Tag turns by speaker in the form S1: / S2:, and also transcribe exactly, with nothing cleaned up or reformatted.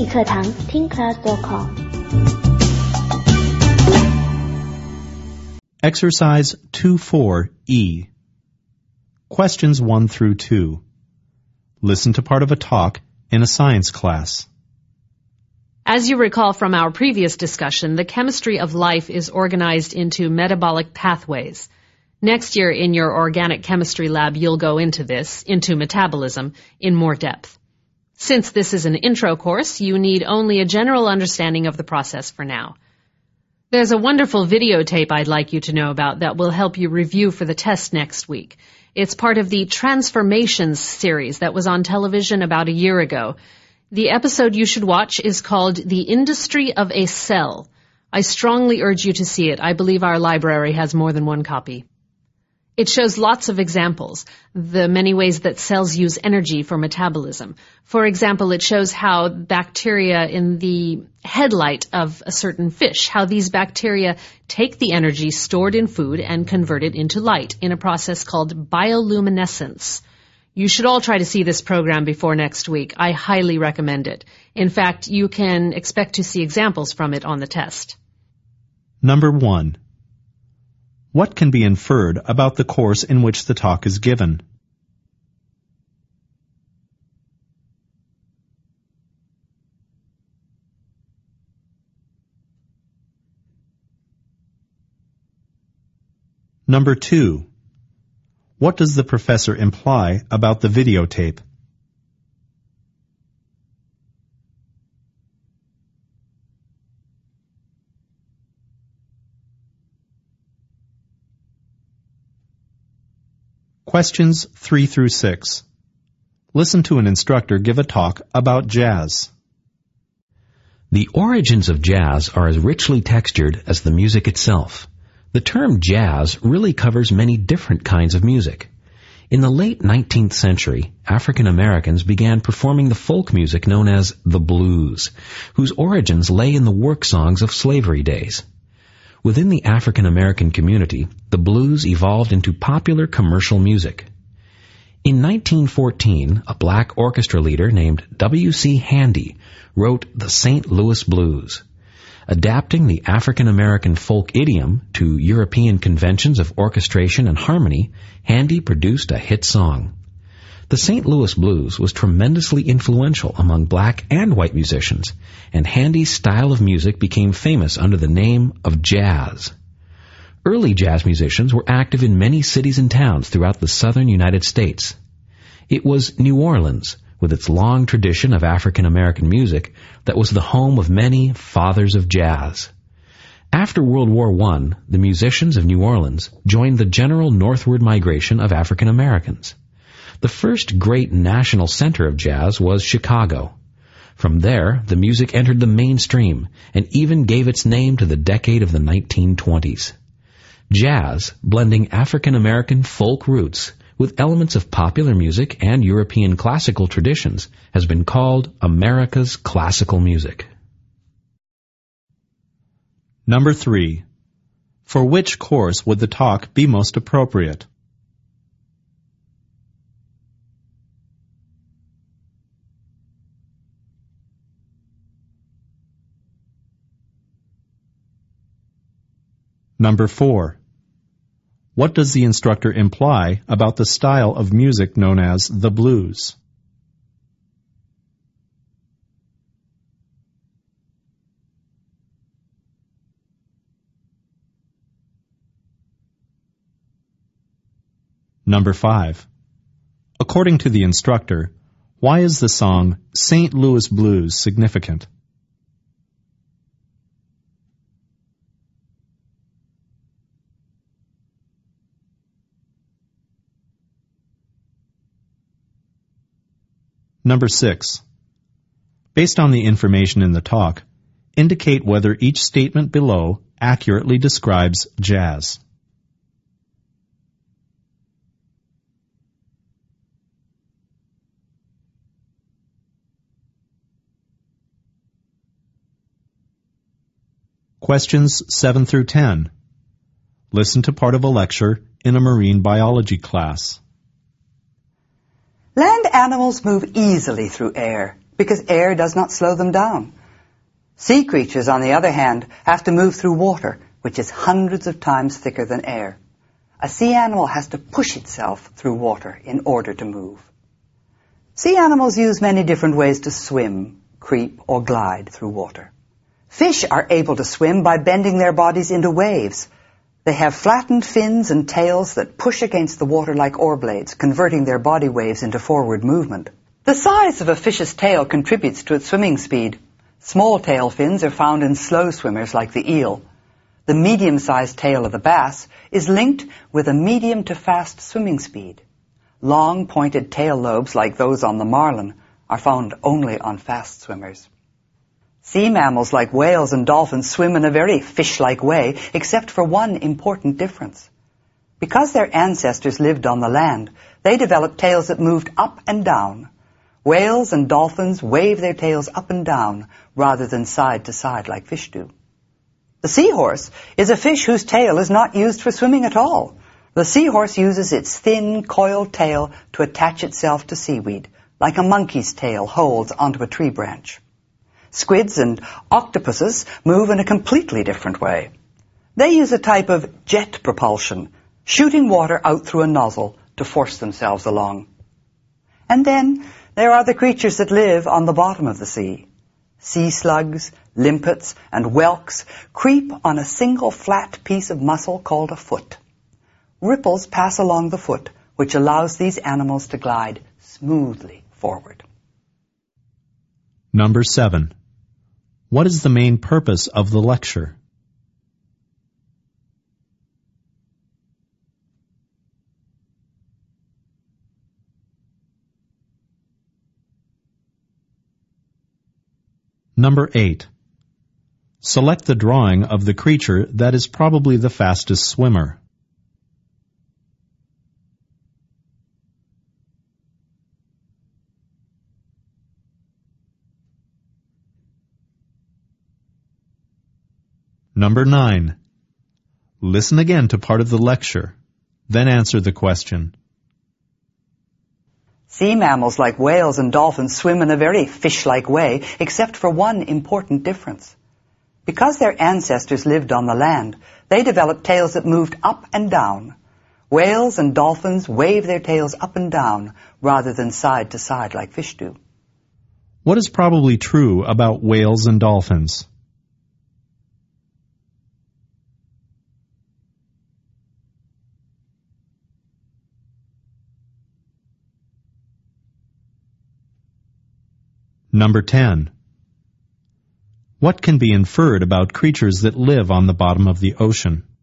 S1: 英语课堂听 class dot com。
S2: Exercise two four E. Questions one through two. Listen to part of a talk in a science class.
S3: As you recall from our previous discussion, the chemistry of life is organized into metabolic pathways. Next year in your organic chemistry lab, you'll go into this, into metabolism, in more depth. Since this is an intro course, you need only a general understanding of the process for now. There's a wonderful videotape I'd like you to know about that will help you review for the test next week. It's part of the Transformations series that was on television about a year ago. The episode you should watch is called The Industry of a Cell. I strongly urge you to see it. I believe our library has more than one copy. It shows lots of examples, the many ways that cells use energy for metabolism. For example, it shows how bacteria in the headlight of a certain fish, how these bacteria take the energy stored in food and convert it into light in a process called bioluminescence. You should all try to see this program before next week. I highly recommend it. In fact, you can expect to see examples from it on the test.
S2: Number one. What can be inferred about the course in which the talk is given? Number two. What does the professor imply about the videotape? Questions three through six. Listen to an instructor give a talk about jazz.
S4: The origins of jazz are as richly textured as the music itself. The term jazz really covers many different kinds of music. In the late nineteenth century, African Americans began performing the folk music known as the blues, whose origins lay in the work songs of slavery days. Within the African American community, the blues evolved into popular commercial music. In nineteen fourteen, a black orchestra leader named W C Handy wrote the Saint Louis Blues. Adapting the African American folk idiom to European conventions of orchestration and harmony, Handy produced a hit song. The Saint Louis Blues was tremendously influential among black and white musicians, and Handy's style of music became famous under the name of jazz. Early jazz musicians were active in many cities and towns throughout the southern United States. It was New Orleans, with its long tradition of African American music, that was the home of many fathers of jazz. After World War One, the musicians of New Orleans joined the general northward migration of African Americans. The first great national center of jazz was Chicago. From there, the music entered the mainstream and even gave its name to the decade of the nineteen twenties. Jazz, blending African American folk roots with elements of popular music and European classical traditions, has been called America's classical music.
S2: Number three. For which course would the talk be most appropriate? Number four. What does the instructor imply about the style of music known as the blues? Number five. According to the instructor, why is the song Saint Louis Blues significant? Number six. Based on the information in the talk, indicate whether each statement below accurately describes jazz. Questions seven through ten. Listen to part of a lecture in a marine biology class.
S5: Land animals move easily through air. because air does not slow them down. Sea creatures, on the other hand, have to move through water, which is hundreds of times thicker than air. A sea animal has to push itself through water in order to move. Sea animals use many different ways to swim, creep, or glide through water. Fish are able to swim by bending their bodies into waves. They have flattened fins and tails that push against the water like oar blades, converting their body waves into forward movement. The size of a fish's tail contributes to its swimming speed. Small tail fins are found in slow swimmers like the eel. The medium-sized tail of the bass is linked with a medium to fast swimming speed. Long, pointed tail lobes like those on the marlin are found only on fast swimmers. Sea mammals like whales and dolphins swim in a very fish-like way, except for one important difference. Because their ancestors lived on the land, they developed tails that moved up and down. Whales and dolphins wave their tails up and down rather than side to side like fish do. The seahorse is a fish whose tail is not used for swimming at all. The seahorse uses its thin, coiled tail to attach itself to seaweed, like a monkey's tail holds onto a tree branch. Squids and octopuses move in a completely different way. They use a type of jet propulsion, shooting water out through a nozzle to force themselves along. And then there are the creatures that live on the bottom of the sea. Sea slugs, limpets, and whelks creep on a single flat piece of muscle called a foot. Ripples pass along the foot, which allows these animals to glide smoothly forward.
S2: Number seven. What is the main purpose of the lecture? Number eight. Select the drawing of the creature that is probably the fastest swimmer. Number nine. Listen again to part of the lecture, then answer the question.
S5: Sea mammals like whales and dolphins swim in a very fish-like way, except for one important difference. Because their ancestors lived on the land, they developed tails that moved up and down. Whales and dolphins wave their tails up and down rather than side to side like fish do.
S2: What is probably true about whales and dolphins? Number ten. What can be inferred about creatures that live on the bottom of the ocean?